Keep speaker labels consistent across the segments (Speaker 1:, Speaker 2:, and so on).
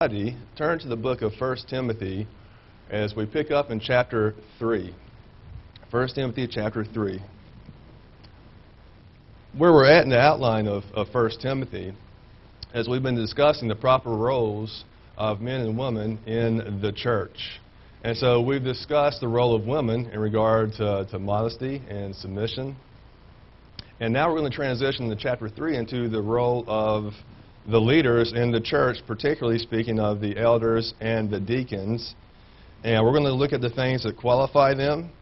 Speaker 1: study, turn to the book of 1 Timothy as we pick up in chapter 3. 1 Timothy chapter 3. Where we're at in the outline of 1 Timothy, as we've been discussing the proper roles of men and women in the church. And so we've discussed the role of women in regard to modesty and submission. And now we're going to transition to chapter 3 into the role of the leaders in the church, particularly speaking of the elders and the deacons. And we're going to look at the things that qualify them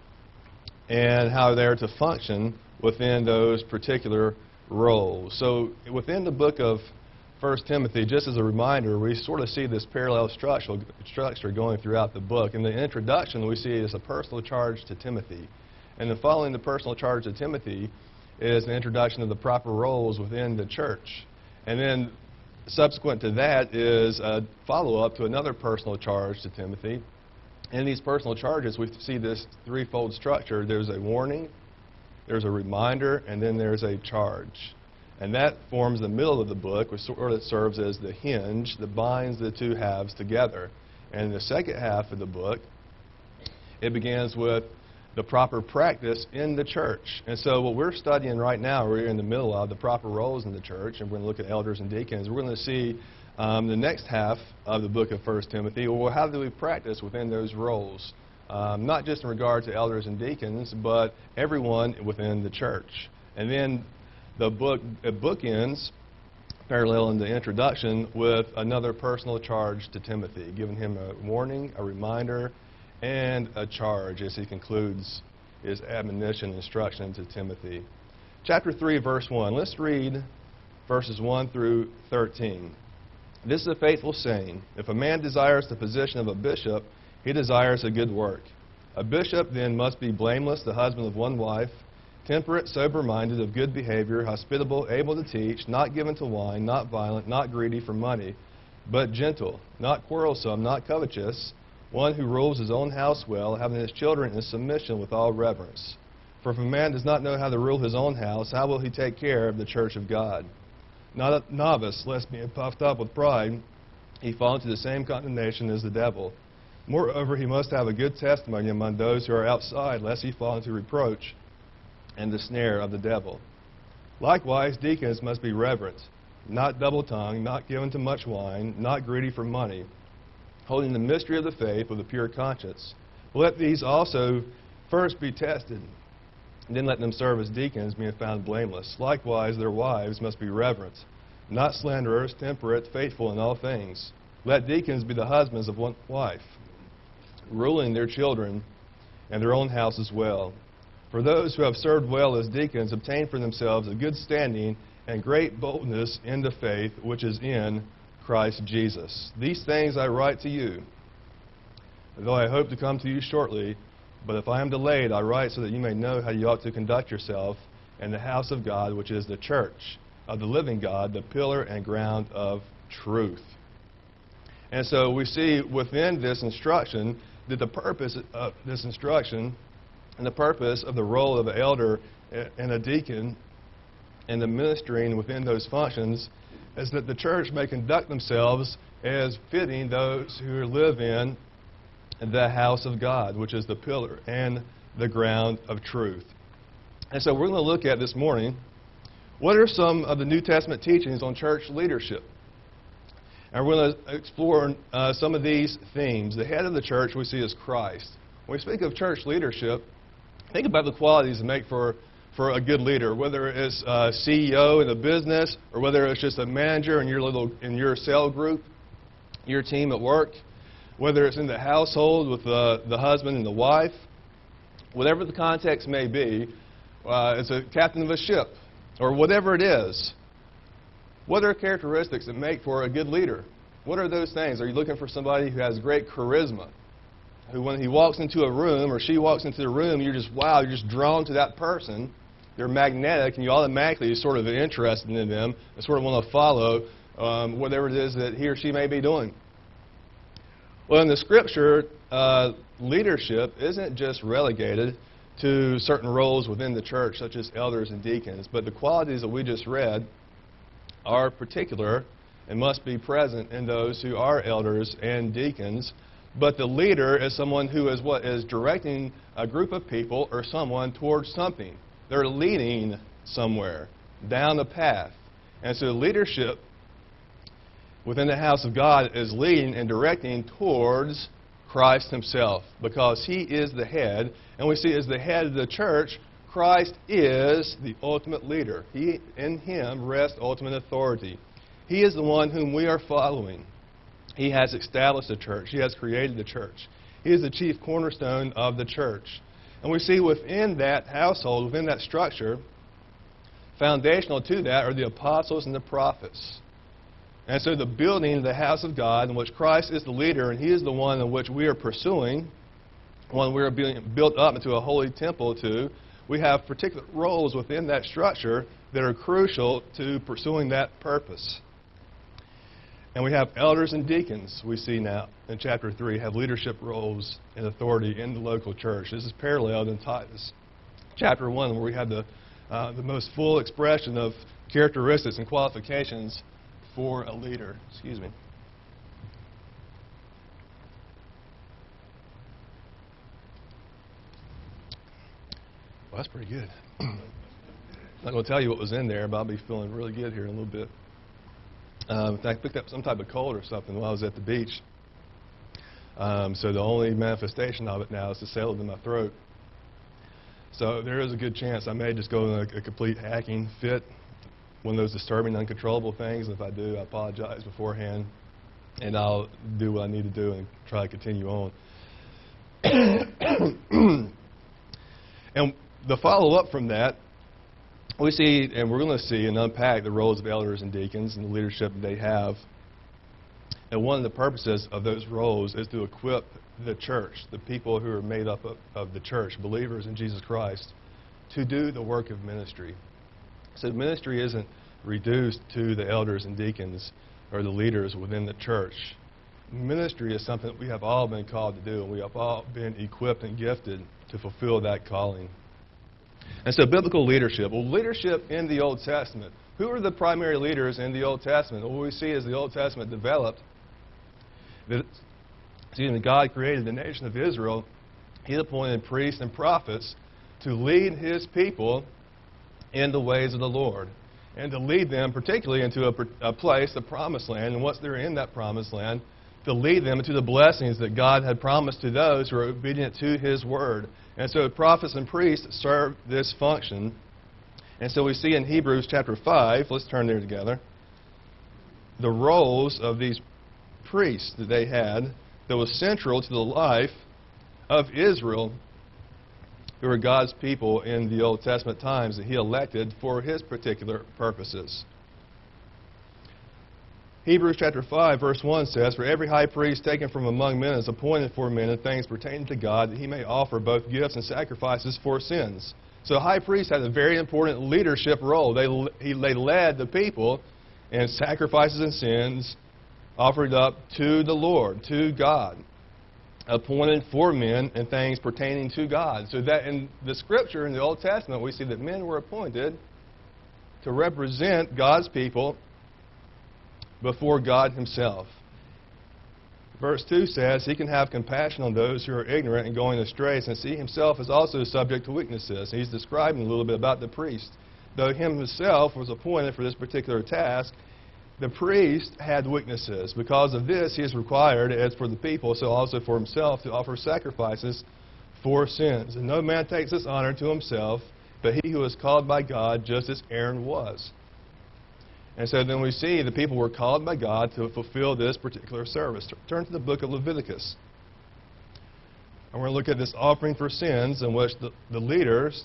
Speaker 1: and how they're to function within those particular roles. So within the book of 1 Timothy, just as a reminder, we sort of see this parallel structure going throughout the book. In the introduction, we see it as a personal charge to Timothy. And then following the personal charge to Timothy is the introduction of the proper roles within the church. And then subsequent to that is a follow-up to another personal charge to Timothy. In these personal charges, we see this threefold structure. There's a warning, there's a reminder, and then there's a charge. And that forms the middle of the book, which sort of serves as the hinge that binds the two halves together. And in the second half of the book, it begins with the proper practice in the church. And so what we're studying right now, we're in the middle of the proper roles in the church, and we're going to look at elders and deacons. We're going to see the next half of the book of 1 Timothy. Well, how do we practice within those roles? Not just in regard to elders and deacons, but everyone within the church. And then the book bookends, parallel in the introduction, with another personal charge to Timothy, giving him a warning, a reminder, and a charge as he concludes his admonition and instruction to Timothy. Chapter 3, verse 1. Let's read verses 1 through 13. This is a faithful saying. If a man desires the position of a bishop, he desires a good work. A bishop then must be blameless, the husband of one wife, temperate, sober-minded, of good behavior, hospitable, able to teach, not given to wine, not violent, not greedy for money, but gentle, not quarrelsome, not covetous, one who rules his own house well, having his children in submission with all reverence. For if a man does not know how to rule his own house, how will he take care of the church of God? Not a novice, lest being puffed up with pride, he fall into the same condemnation as the devil. Moreover, he must have a good testimony among those who are outside, lest he fall into reproach and the snare of the devil. Likewise, deacons must be reverent, not double-tongued, not given to much wine, not greedy for money, holding the mystery of the faith with a pure conscience. Let these also first be tested, and then let them serve as deacons, being found blameless. Likewise, their wives must be reverent, not slanderers, temperate, faithful in all things. Let deacons be the husbands of one wife, ruling their children and their own house as well. For those who have served well as deacons obtain for themselves a good standing and great boldness in the faith which is in Christ Jesus. These things I write to you, though I hope to come to you shortly, but if I am delayed, I write so that you may know how you ought to conduct yourself in the house of God, which is the church of the living God, the pillar and ground of truth. And so we see within this instruction that the purpose of this instruction and the purpose of the role of an elder and a deacon and the ministering within those functions is that the church may conduct themselves as fitting those who live in the house of God, which is the pillar and the ground of truth. And so we're going to look at this morning, what are some of the New Testament teachings on church leadership? And we're going to explore some of these themes. The head of the church we see as Christ. When we speak of church leadership, think about the qualities that make for a good leader, whether it's a CEO in a business or whether it's just a manager in your cell group, your team at work, whether it's in the household with the husband and the wife, whatever the context may be, as a captain of a ship or whatever it is. What are characteristics that make for a good leader? What are those things? Are you looking for somebody who has great charisma, who when he walks into a room or she walks into the room, you're just drawn to that person? They're magnetic, and you automatically sort of interested in them and sort of want to follow whatever it is that he or she may be doing. Well, in the Scripture, leadership isn't just relegated to certain roles within the church, such as elders and deacons, but the qualities that we just read are particular and must be present in those who are elders and deacons. But the leader is someone who is what is directing a group of people or someone towards something. They're leading somewhere, down a path. And so leadership within the house of God is leading and directing towards Christ himself, because he is the head. And we see as the head of the church, Christ is the ultimate leader. In him rests ultimate authority. He is the one whom we are following. He has established the church. He has created the church. He is the chief cornerstone of the church. And we see within that household, within that structure, foundational to that are the apostles and the prophets. And so the building of the house of God, in which Christ is the leader, and he is the one in which we are pursuing, one we are being built up into a holy temple to, we have particular roles within that structure that are crucial to pursuing that purpose. And we have elders and deacons, we see now in chapter 3, have leadership roles and authority in the local church. This is paralleled in Titus chapter 1, where we have the most full expression of characteristics and qualifications for a leader. Excuse me. Well, that's pretty good. I'm not going to tell you what was in there, but I'll be feeling really good here in a little bit. In fact, I picked up some type of cold or something while I was at the beach. So the only manifestation of it now is to settle in my throat. So there is a good chance I may just go in a complete hacking fit, one of those disturbing, uncontrollable things. And if I do, I apologize beforehand, and I'll do what I need to do and try to continue on. And the follow-up from that, we see, and we're going to see and unpack the roles of elders and deacons and the leadership that they have. And one of the purposes of those roles is to equip the church, the people who are made up of the church, believers in Jesus Christ, to do the work of ministry. So ministry isn't reduced to the elders and deacons or the leaders within the church. Ministry is something that we have all been called to do, and we have all been equipped and gifted to fulfill that calling. And so biblical leadership. Well, leadership in the Old Testament. Who are the primary leaders in the Old Testament? What we see as the Old Testament developed, God created the nation of Israel. He appointed priests and prophets to lead his people in the ways of the Lord, and to lead them particularly into a place, the promised land, and once they're in that promised land, to lead them into the blessings that God had promised to those who are obedient to his word. And so prophets and priests serve this function. And so we see in Hebrews chapter 5, let's turn there together, the roles of these priests that they had that was central to the life of Israel, who were God's people in the Old Testament times that he elected for his particular purposes. Hebrews chapter 5, verse 1 says, "For every high priest taken from among men is appointed for men in things pertaining to God, that he may offer both gifts and sacrifices for sins." So high priests had a very important leadership role. They led the people in sacrifices and sins offered up to the Lord, to God, appointed for men and things pertaining to God. So that in the Scripture, in the Old Testament, we see that men were appointed to represent God's people before God himself. Verse 2 says, "He can have compassion on those who are ignorant and going astray, since he himself is also subject to weaknesses." He's describing a little bit about the priest. Though him himself was appointed for this particular task, the priest had weaknesses. Because of this, he is required, as for the people, so also for himself, to offer sacrifices for sins. And no man takes this honor to himself, but he who is called by God, just as Aaron was. And so then we see the people were called by God to fulfill this particular service. Turn to the book of Leviticus. And we're going to look at this offering for sins, in which the leaders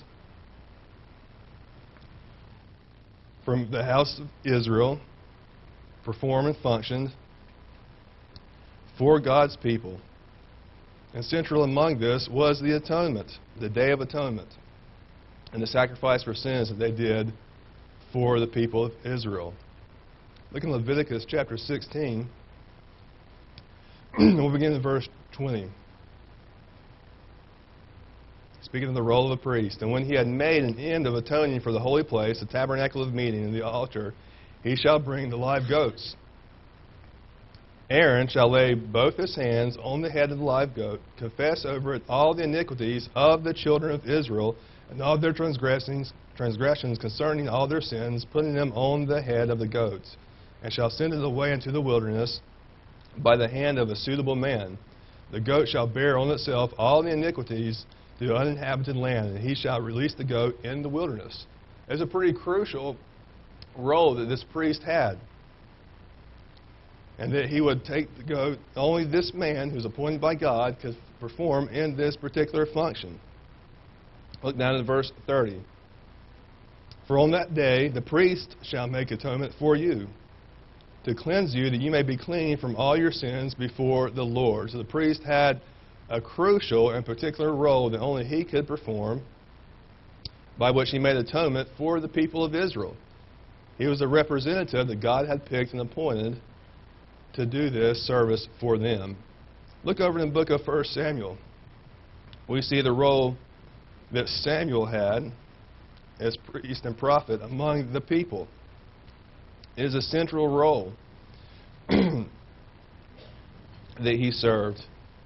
Speaker 1: from the house of Israel performed and functioned for God's people. And central among this was the atonement, the Day of Atonement, and the sacrifice for sins that they did for the people of Israel. Look in Leviticus chapter 16. We'll begin in verse 20. Speaking of the role of the priest, "And when he had made an end of atoning for the holy place, the tabernacle of meeting, and the altar, he shall bring the live goats Aaron shall lay both his hands on the head of the live goat, confess over it all the iniquities of the children of Israel, and all their transgressions concerning all their sins, putting them on the head of the goats, and shall send it away into the wilderness by the hand of a suitable man. The goat shall bear on itself all the iniquities to the uninhabited land, and he shall release the goat in the wilderness. It's a pretty crucial role that this priest had. And that he would take the goat, only this man who's appointed by God could perform in this particular function. Look down at verse 30. For on that day the priest shall make atonement for you, to cleanse you, that you may be clean from all your sins before the Lord. So the priest had a crucial and particular role that only he could perform, by which he made atonement for the people of Israel. He was a representative that God had picked and appointed to do this service for them. Look over in the book of 1 Samuel. We see the role that Samuel had as priest and prophet among the people. It is a central role that he served.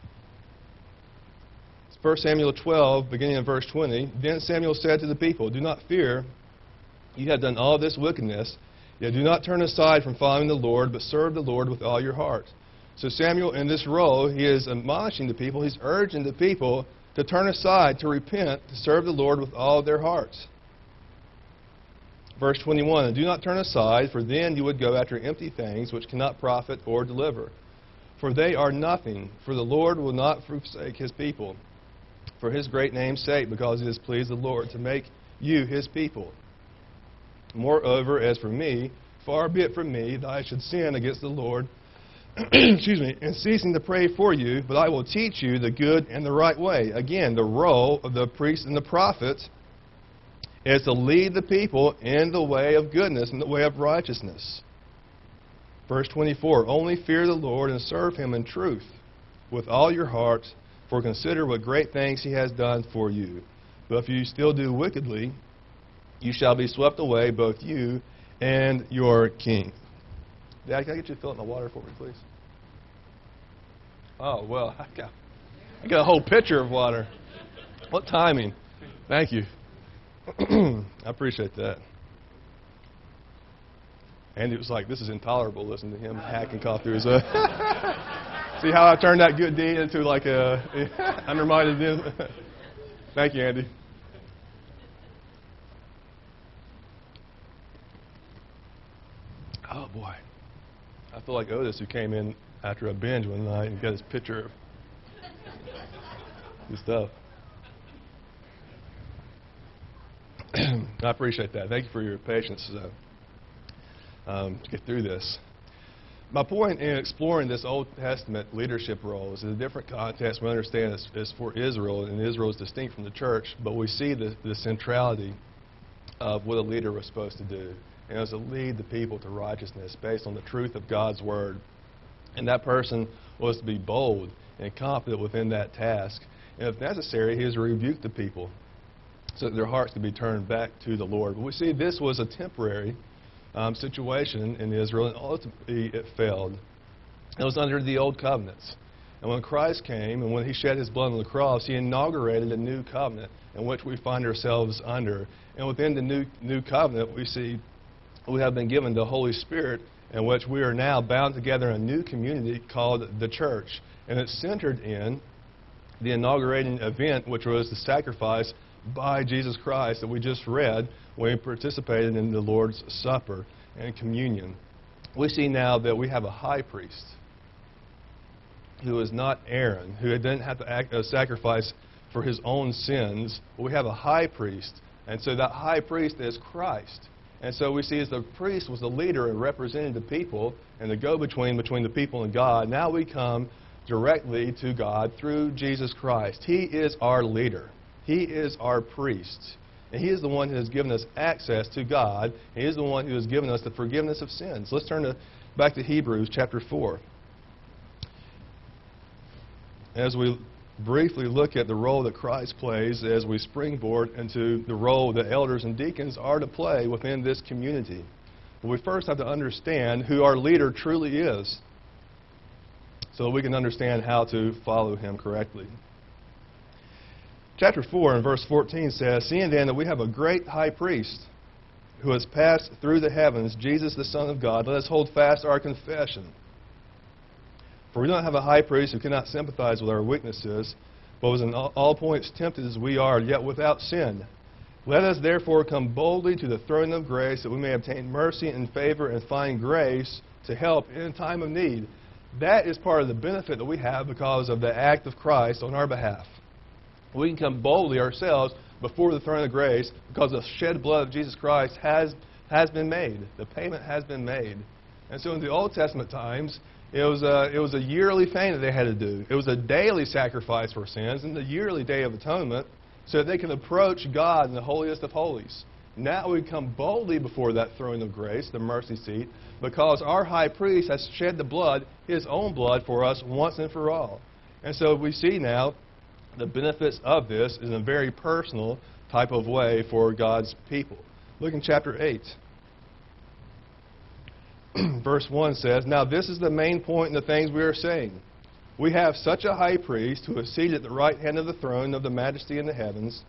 Speaker 1: 1 Samuel 12, beginning in verse 20, Then Samuel said to the people, Do not fear, you have done all this wickedness, yet do not turn aside from following the Lord, but serve the Lord with all your heart. So Samuel, in this role, he is admonishing the people, he's urging the people to turn aside, to repent, to serve the Lord with all their hearts. Verse 21, And do not turn aside, for then you would go after empty things which cannot profit or deliver. For they are nothing, for the Lord will not forsake his people, for his great name's sake, because it has pleased the Lord to make you his people. Moreover, as for me, far be it from me that I should sin against the Lord, in ceasing to pray for you, but I will teach you the good and the right way. Again, the role of the priest and the prophet is to lead the people in the way of goodness, in the way of righteousness. Verse 24, Only fear the Lord and serve him in truth with all your heart, for consider what great things he has done for you. But if you still do wickedly, you shall be swept away, both you and your king. Dad, can I get you to fill up my water for me, please? Oh, well, I got a whole pitcher of water. What timing. Thank you. I appreciate that. Andy was like, this is intolerable, listening to him hack and cough through his... See how I turned that good deed into like a undermined deed? Thank you, Andy. Oh, boy. I feel like Otis, who came in after a binge one night and got his pitcher of his stuff. I appreciate that. Thank you for your patience to get through this. My point in exploring this Old Testament leadership role is in a different context. We understand it's for Israel, and Israel is distinct from the church, but we see the centrality of what a leader was supposed to do. And it was to lead the people to righteousness based on the truth of God's Word. And that person was to be bold and confident within that task. And if necessary, he is to rebuke the people so that their hearts could be turned back to the Lord. But we see this was a temporary situation in Israel, and ultimately it failed. It was under the old covenants. And when Christ came and when he shed his blood on the cross, he inaugurated a new covenant in which we find ourselves under. And within the new covenant, we see we have been given the Holy Spirit, in which we are now bound together in a new community called the church. And it's centered in the inaugurating event, which was the sacrifice by Jesus Christ that we just read when we participated in the Lord's Supper and communion. We see now that we have a high priest who is not Aaron, who didn't have to sacrifice for his own sins. But we have a high priest, and so that high priest is Christ. And so we see as the priest was the leader and represented the people and the go-between between the people and God, now we come directly to God through Jesus Christ. He is our leader. He is our priest. And he is the one who has given us access to God. He is the one who has given us the forgiveness of sins. Let's turn back to Hebrews chapter 4. As we briefly look at the role that Christ plays as we springboard into the role that elders and deacons are to play within this community. But we first have to understand who our leader truly is. so that we can understand how to follow him correctly. Chapter 4 and verse 14 says, "Seeing then that we have a great high priest who has passed through the heavens, Jesus the Son of God, let us hold fast our confession. For we don't have a high priest who cannot sympathize with our weaknesses, but was in all points tempted as we are, yet without sin. Let us therefore come boldly to the throne of grace, that we may obtain mercy and favor and find grace to help in time of need." That is part of the benefit that we have because of the act of Christ on our behalf. We can come boldly ourselves before the throne of grace because the shed blood of Jesus Christ has been made. The payment has been made. And so in the Old Testament times, it was a yearly thing that they had to do. It was a daily sacrifice for sins and the yearly Day of Atonement so that they could approach God in the holiest of holies. Now we come boldly before that throne of grace, the mercy seat, because our high priest has shed the blood, his own blood, for us once and for all. And so we see now the benefits of this in a very personal type of way for God's people. Look in chapter 8. Verse 1 says, "Now this is the main point in the things we are saying. We have such a high priest who is seated at the right hand of the throne of the majesty in the heavens,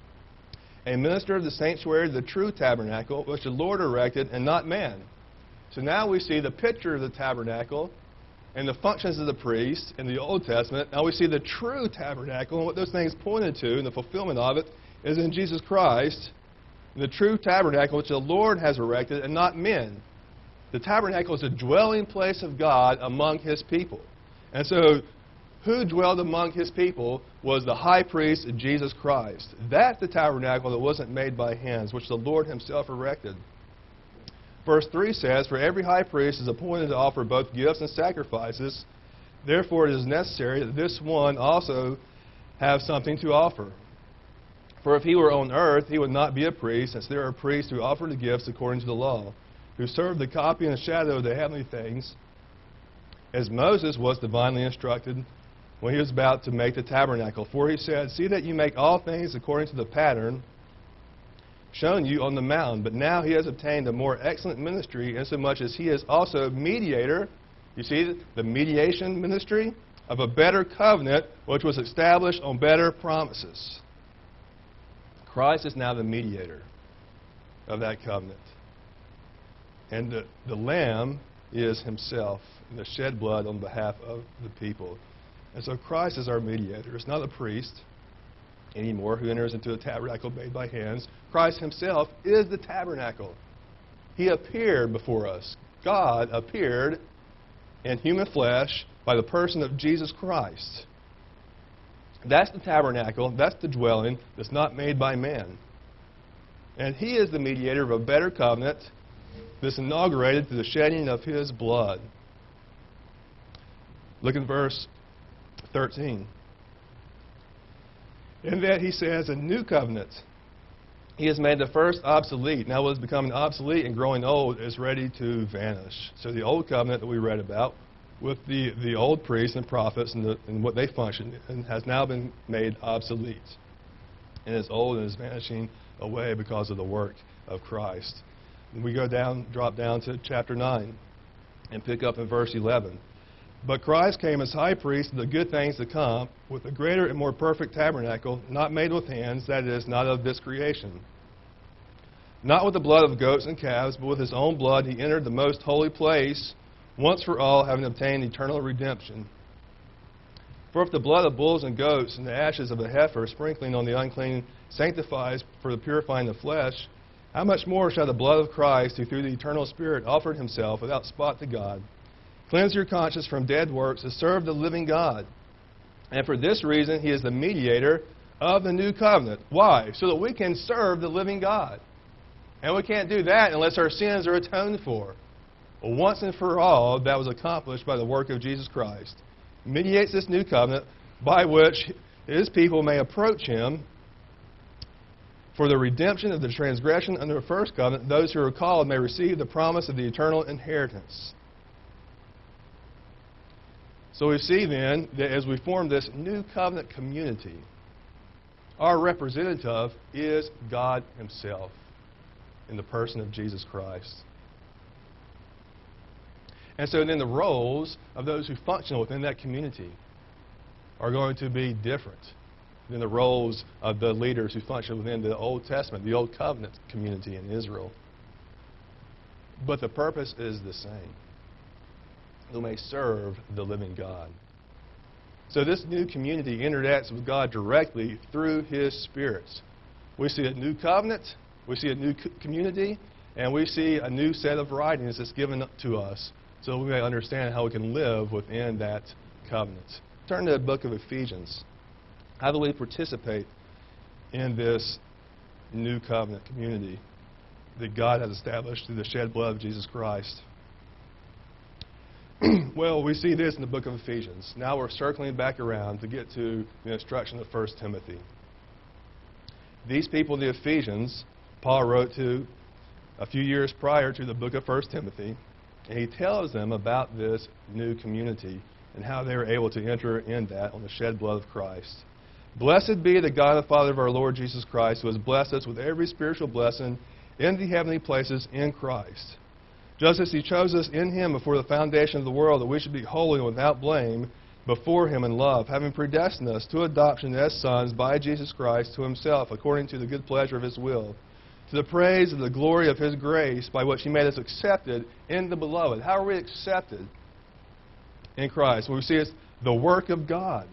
Speaker 1: a minister of the sanctuary of the true tabernacle, which the Lord erected and not man." So now we see the picture of the tabernacle and the functions of the priest in the Old Testament. Now we see the true tabernacle, and what those things pointed to, and the fulfillment of it, is in Jesus Christ, the true tabernacle which the Lord has erected and not men. The tabernacle is a dwelling place of God among his people. And so, who dwelled among his people was the high priest, Jesus Christ. That's the tabernacle that wasn't made by hands, which the Lord himself erected. Verse 3 says, "For every high priest is appointed to offer both gifts and sacrifices. Therefore it is necessary that this one also have something to offer. For if he were on earth, he would not be a priest, since there are priests who offer the gifts according to the law, who serve the copy and shadow of the heavenly things, as Moses was divinely instructed when he was about to make the tabernacle. For he said, 'See that you make all things according to the pattern shown you on the mountain.' But now he has obtained a more excellent ministry, insomuch as he is also mediator," you see the mediation ministry, "of a better covenant, which was established on better promises." Christ is now the mediator of that covenant. And the Lamb is himself, the shed blood on behalf of the people. And so Christ is our mediator. It's not a priest anymore who enters into a tabernacle made by hands. Christ himself is the tabernacle. He appeared before us. God appeared in human flesh by the person of Jesus Christ. That's the tabernacle. That's the dwelling that's not made by man. And he is the mediator of a better covenant that's inaugurated through the shedding of his blood. Look at verse 13. In that he says, "A new covenant. He has made the first obsolete." Now what is becoming obsolete and growing old is ready to vanish. So the old covenant that we read about with the old priests and prophets and what they functioned and has now been made obsolete. And is old and is vanishing away because of the work of Christ. And we drop down to chapter 9 and pick up in verse 11. "But Christ came as high priest of the good things to come, with a greater and more perfect tabernacle, not made with hands, that is, not of this creation. Not with the blood of goats and calves, but with his own blood he entered the most holy place, once for all, having obtained eternal redemption. For if the blood of bulls and goats and the ashes of a heifer sprinkling on the unclean sanctifies for the purifying of flesh, how much more shall the blood of Christ, who through the eternal Spirit offered himself without spot to God, cleanse your conscience from dead works to serve the living God? And for this reason he is the mediator of the new covenant." Why? So that we can serve the living God. And we can't do that unless our sins are atoned for. Well, once and for all, that was accomplished by the work of Jesus Christ. Mediates this new covenant by which his people may approach him for the redemption of the transgression under the first covenant. Those who are called may receive the promise of the eternal inheritance. So we see then that as we form this new covenant community, our representative is God himself in the person of Jesus Christ. And so then the roles of those who function within that community are going to be different than the roles of the leaders who function within the Old Testament, the Old Covenant community in Israel. But the purpose is the same. Who may serve the living God. So this new community interacts with God directly through His Spirit. We see a new covenant, we see a new community, and we see a new set of writings that's given to us so we may understand how we can live within that covenant. Turn to the book of Ephesians. How do we participate in this new covenant community that God has established through the shed blood of Jesus Christ? Well, we see this in the book of Ephesians. Now we're circling back around to get to the instruction of 1 Timothy. These people, the Ephesians, Paul wrote to a few years prior to the book of 1 Timothy, and he tells them about this new community and how they were able to enter in that on the shed blood of Christ. Blessed be the God and Father of our Lord Jesus Christ, who has blessed us with every spiritual blessing in the heavenly places in Christ. Just as He chose us in Him before the foundation of the world, that we should be holy and without blame before Him in love, having predestined us to adoption as sons by Jesus Christ to Himself, according to the good pleasure of His will, to the praise of the glory of His grace, by which He made us accepted in the Beloved. How are we accepted in Christ? Well, we see it's the work of God.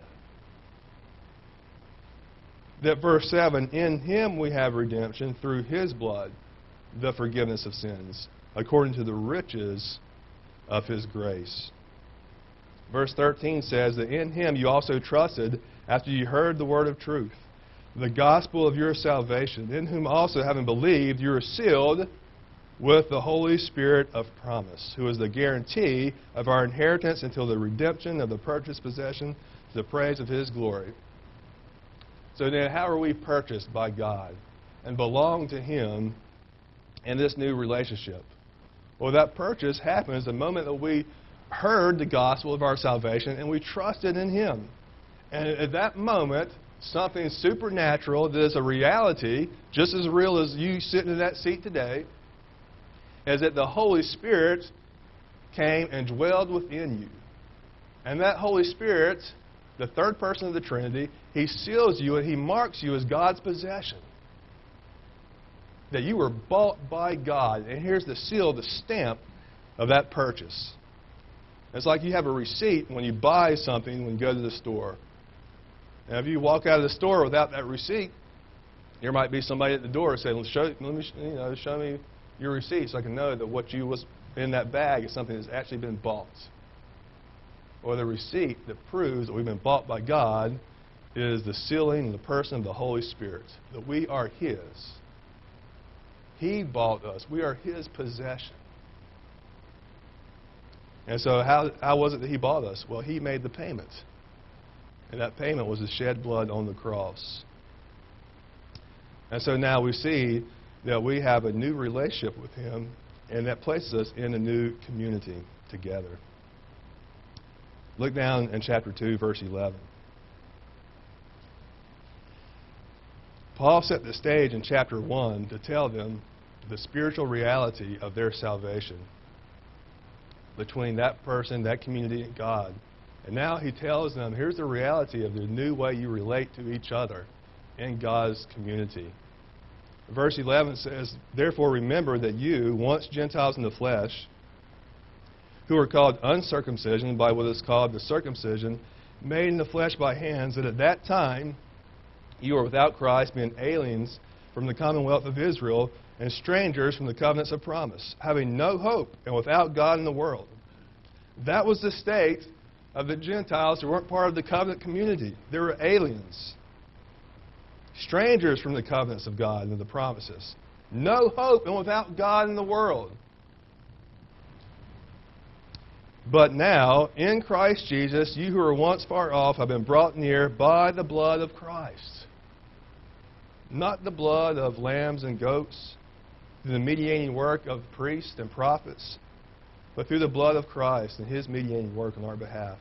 Speaker 1: That verse 7, in Him we have redemption through His blood, the forgiveness of sins, according to the riches of His grace. Verse 13 says that in Him you also trusted after you heard the word of truth, the gospel of your salvation, in whom also, having believed, you are sealed with the Holy Spirit of promise, who is the guarantee of our inheritance until the redemption of the purchased possession to the praise of His glory. So then, how are we purchased by God and belong to Him in this new relationship? Well, that purchase happens the moment that we heard the gospel of our salvation and we trusted in Him. And at that moment, something supernatural that is a reality, just as real as you sitting in that seat today, is that the Holy Spirit came and dwelled within you. And that Holy Spirit, the third person of the Trinity, He seals you and He marks you as God's possession. That you were bought by God. And here's the seal, the stamp of that purchase. It's like you have a receipt when you buy something when you go to the store. Now, if you walk out of the store without that receipt, there might be somebody at the door saying, show me your receipt so I can know that what you was in that bag is something that's actually been bought. Or the receipt that proves that we've been bought by God is the sealing in the person of the Holy Spirit, that we are His. He bought us. We are His possession. And so how was it that He bought us? Well, He made the payment. And that payment was the shed blood on the cross. And so now we see that we have a new relationship with Him, and that places us in a new community together. Look down in chapter 2, verse 11. Paul set the stage in chapter 1 to tell them the spiritual reality of their salvation between that person, that community, and God. And now he tells them, here's the reality of the new way you relate to each other in God's community. Verse 11 says, therefore remember that you, once Gentiles in the flesh, who are called uncircumcision by what is called the circumcision, made in the flesh by hands, that at that time you were without Christ, being aliens from the commonwealth of Israel, and strangers from the covenants of promise, having no hope and without God in the world. That was the state of the Gentiles who weren't part of the covenant community. They were aliens. Strangers from the covenants of God and the promises. No hope and without God in the world. But now, in Christ Jesus, you who were once far off have been brought near by the blood of Christ. Not the blood of lambs and goats, through the mediating work of priests and prophets, but through the blood of Christ and His mediating work on our behalf.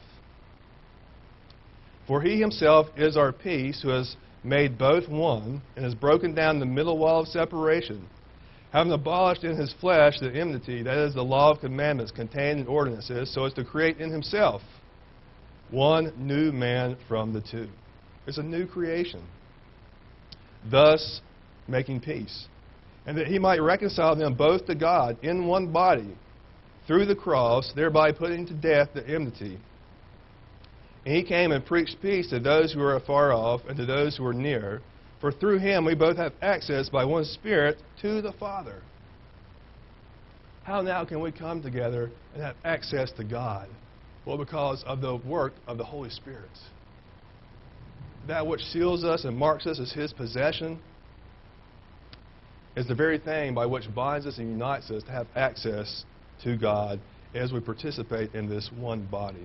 Speaker 1: For He Himself is our peace, who has made both one, and has broken down the middle wall of separation, having abolished in his flesh the enmity, that is, the law of commandments contained in ordinances, so as to create in himself one new man from the two. It's a new creation, thus making peace, and that he might reconcile them both to God in one body through the cross, thereby putting to death the enmity. And he came and preached peace to those who are afar off and to those who are near. For through him we both have access by one Spirit to the Father. How now can we come together and have access to God? Well, because of the work of the Holy Spirit. That which seals us and marks us as his possession is the very thing by which binds us and unites us to have access to God as we participate in this one body.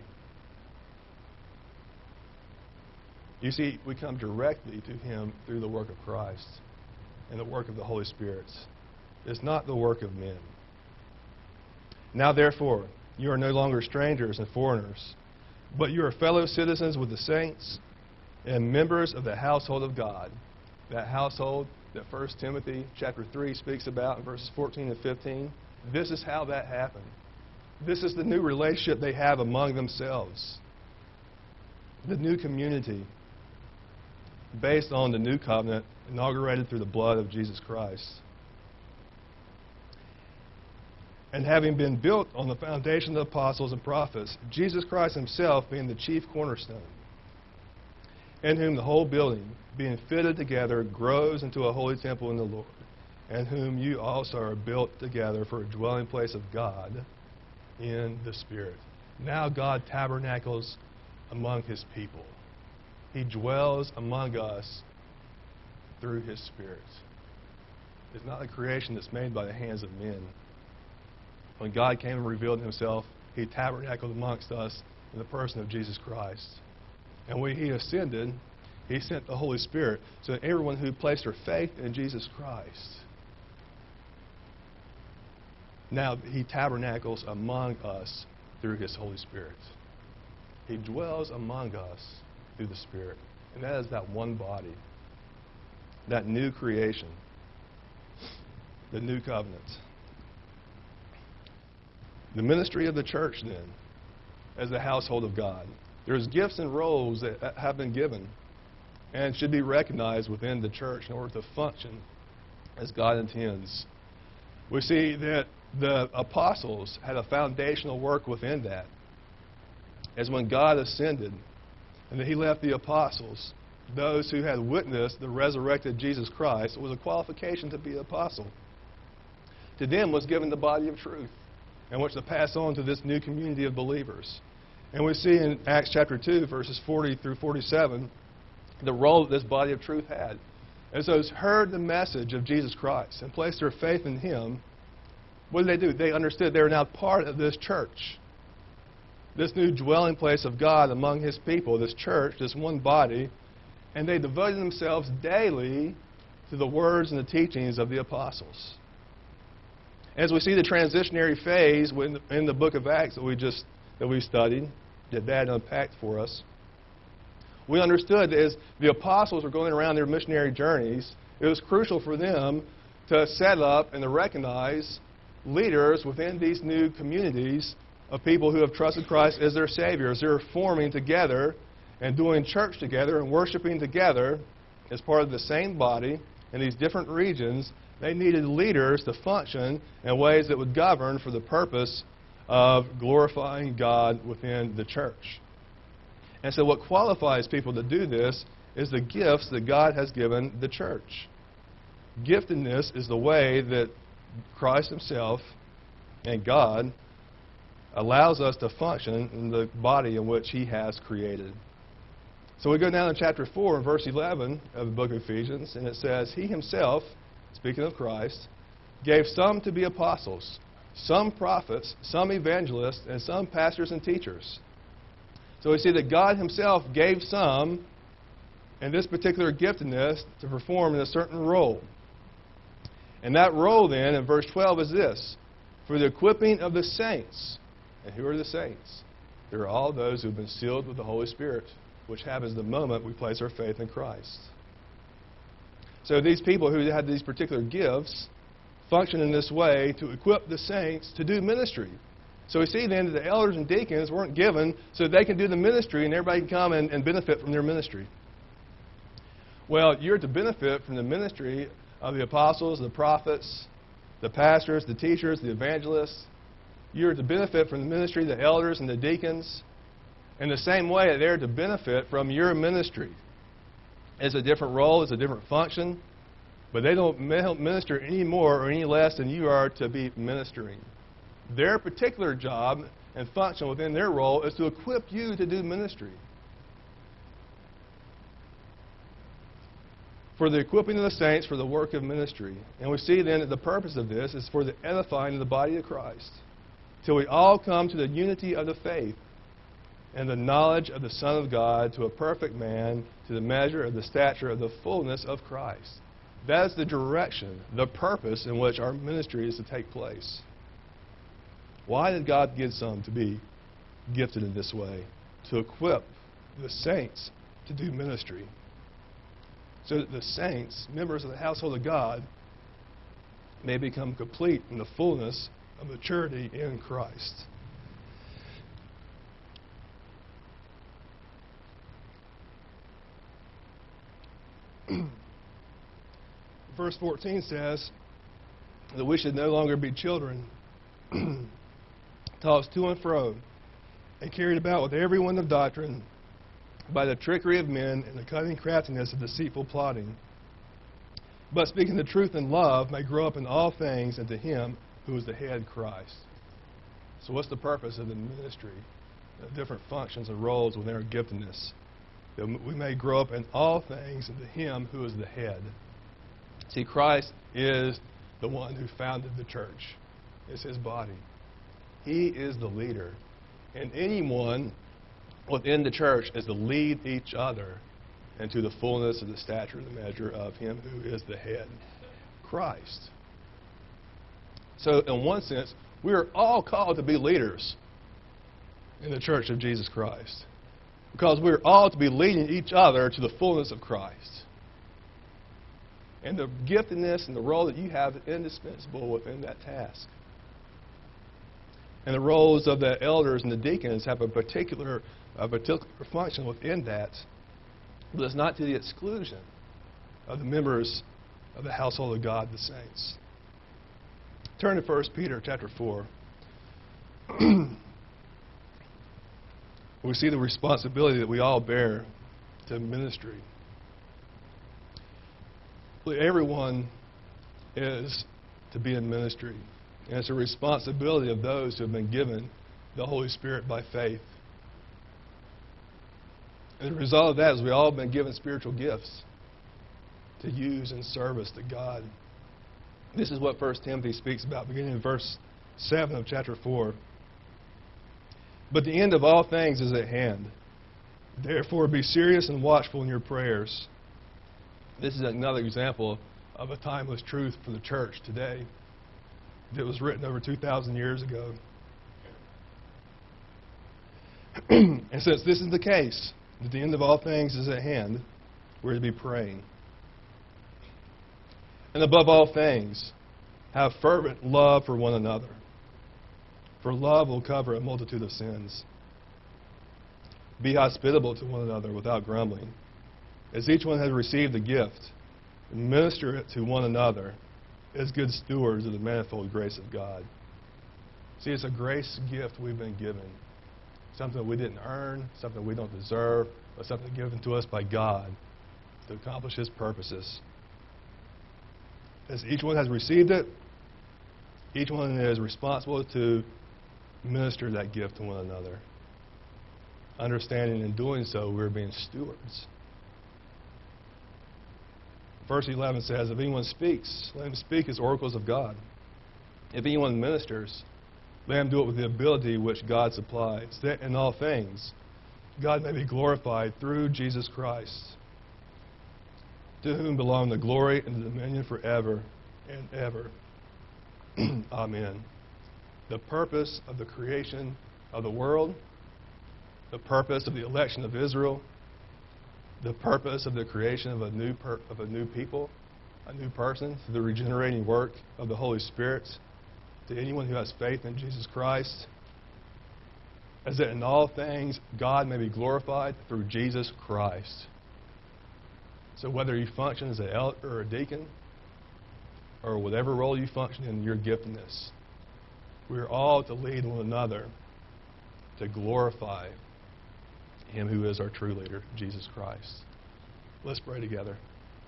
Speaker 1: You see, we come directly to him through the work of Christ and the work of the Holy Spirit. It's not the work of men. Now, therefore, you are no longer strangers and foreigners, but you are fellow citizens with the saints and members of the household of God. That household that 1 Timothy chapter 3 speaks about in verses 14 and 15. This is how that happened. This is the new relationship they have among themselves. The new community based on the new covenant inaugurated through the blood of Jesus Christ. And having been built on the foundation of the apostles and prophets, Jesus Christ himself being the chief cornerstone, in whom the whole building, being fitted together, grows into a holy temple in the Lord, and whom you also are built together for a dwelling place of God in the Spirit. Now God tabernacles among his people. He dwells among us through his Spirit. It's not a creation that's made by the hands of men. When God came and revealed himself, he tabernacled amongst us in the person of Jesus Christ. And when he ascended, he sent the Holy Spirit so that everyone who placed their faith in Jesus Christ, now he tabernacles among us through his Holy Spirit. He dwells among us through the Spirit. And that is that one body, that new creation, the new covenant. The ministry of the church, then, as the household of God. There's gifts and roles that have been given and should be recognized within the church in order to function as God intends. We see that the apostles had a foundational work within that. As when God ascended and that he left the apostles, those who had witnessed the resurrected Jesus Christ, it was a qualification to be an apostle. To them was given the body of truth, and which to pass on to this new community of believers. And we see in Acts chapter 2, verses 40 through 47, the role that this body of truth had. As those heard the message of Jesus Christ and placed their faith in him, what did they do? They understood they were now part of this church, this new dwelling place of God among his people, this church, this one body, and they devoted themselves daily to the words and the teachings of the apostles. As we see the transitionary phase in the book of Acts that we studied, that Dad unpacked for us, we understood that as the apostles were going around their missionary journeys, it was crucial for them to set up and to recognize leaders within these new communities of people who have trusted Christ as their Savior, as they're forming together and doing church together and worshiping together as part of the same body in these different regions. They needed leaders to function in ways that would govern for the purpose of glorifying God within the church. And so what qualifies people to do this is the gifts that God has given the church. Giftedness is the way that Christ himself and God allows us to function in the body in which he has created. So we go down to chapter 4 and verse 11 of the book of Ephesians, and it says, he himself, speaking of Christ, gave some to be apostles, some prophets, some evangelists, and some pastors and teachers. So we see that God himself gave some in this particular giftedness to perform in a certain role. And that role then in verse 12 is this: for the equipping of the saints. And who are the saints? They're all those who have been sealed with the Holy Spirit, which happens the moment we place our faith in Christ. So these people who had these particular gifts function in this way to equip the saints to do ministry. So we see then that the elders and deacons weren't given so that they can do the ministry and everybody can come and benefit from their ministry. Well, you're to benefit from the ministry of the apostles, the prophets, the pastors, the teachers, the evangelists. You're to benefit from the ministry of the elders and the deacons in the same way that they're to benefit from your ministry. It's a different role, it's a different function, but they don't minister any more or any less than you are to be ministering. Their particular job and function within their role is to equip you to do ministry. For the equipping of the saints for the work of ministry. And we see then that the purpose of this is for the edifying of the body of Christ, till we all come to the unity of the faith and the knowledge of the Son of God, to a perfect man, to the measure of the stature of the fullness of Christ. That is the direction, the purpose in which our ministry is to take place. Why did God give some to be gifted in this way? To equip the saints to do ministry. So that the saints, members of the household of God, may become complete in the fullness of maturity in Christ. Verse 14 says that we should no longer be children, tossed to and fro, and carried about with every wind of doctrine, by the trickery of men and the cunning craftiness of deceitful plotting. But speaking the truth in love, may grow up in all things into Him who is the head, Christ. So what's the purpose of the ministry? The different functions and roles within our giftedness. That we may grow up in all things into Him who is the head. See, Christ is the one who founded the church. It's His body. He is the leader. And anyone within the church is to lead each other into the fullness of the stature and the measure of Him who is the head, Christ. So in one sense, we are all called to be leaders in the church of Jesus Christ, because we're all to be leading each other to the fullness of Christ. And the giftedness and the role that you have is indispensable within that task. And the roles of the elders and the deacons have a particular function within that, but it's not to the exclusion of the members of the household of God, the saints. Turn to 1 Peter chapter 4. We see the responsibility that we all bear to ministry. Everyone is to be in ministry, and it's a responsibility of those who have been given the Holy Spirit by faith. And the result of that is we all have been given spiritual gifts to use in service to God. This is what 1 Timothy speaks about, beginning in verse 7 of chapter 4. But the end of all things is at hand. Therefore be serious and watchful in your prayers. This is another example of a timeless truth for the church today that was written over 2,000 years ago. And since this is the case, that the end of all things is at hand, we're to be praying. And above all things, have fervent love for one another, for love will cover a multitude of sins. Be hospitable to one another without grumbling. As each one has received a gift, minister it to one another as good stewards of the manifold grace of God. See, it's a grace gift we've been given. Something that we didn't earn, something we don't deserve, but something given to us by God to accomplish His purposes. As each one has received it, each one is responsible to minister that gift to one another. Understanding in doing so, we're being stewards. Verse 11 says, if anyone speaks, let him speak as oracles of God. If anyone ministers, let him do it with the ability which God supplies, that in all things God may be glorified through Jesus Christ, to whom belong the glory and the dominion forever and ever. Amen. The purpose of the creation of the world, the purpose of the election of Israel, the purpose of the creation of a new people a new person through the regenerating work of the Holy Spirit to anyone who has faith in Jesus Christ, as that in all things God may be glorified through Jesus Christ. So whether you function as an elder or a deacon, or whatever role you function in your giftedness, we are all to lead one another to glorify Him who is our true leader, Jesus Christ. Let's pray together.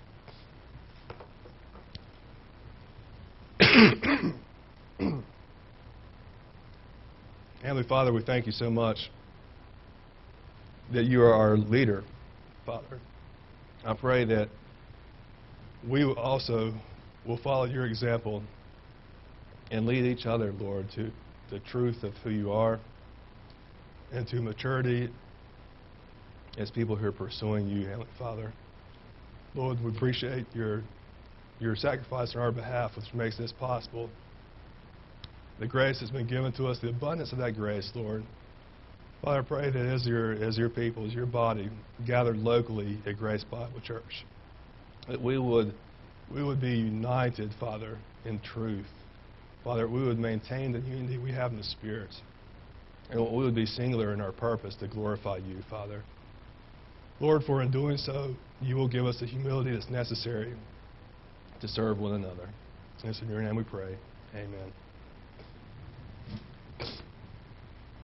Speaker 1: Heavenly Father, we thank you so much that you are our leader, Father. I pray that we also will follow your example and lead each other, Lord, to the truth of who you are and to maturity as people who are pursuing you, Heavenly Father. Lord, we appreciate your sacrifice on our behalf, which makes this possible. The grace has been given to us, the abundance of that grace, Lord. Father, I pray that as your people, as your body, gathered locally at Grace Bible Church, that we would be united, Father, in truth. Father, we would maintain the unity we have in the Spirit. And we would be singular in our purpose to glorify you, Father. Lord, for in doing so, you will give us the humility that's necessary to serve one another. And it's in your name we pray. Amen.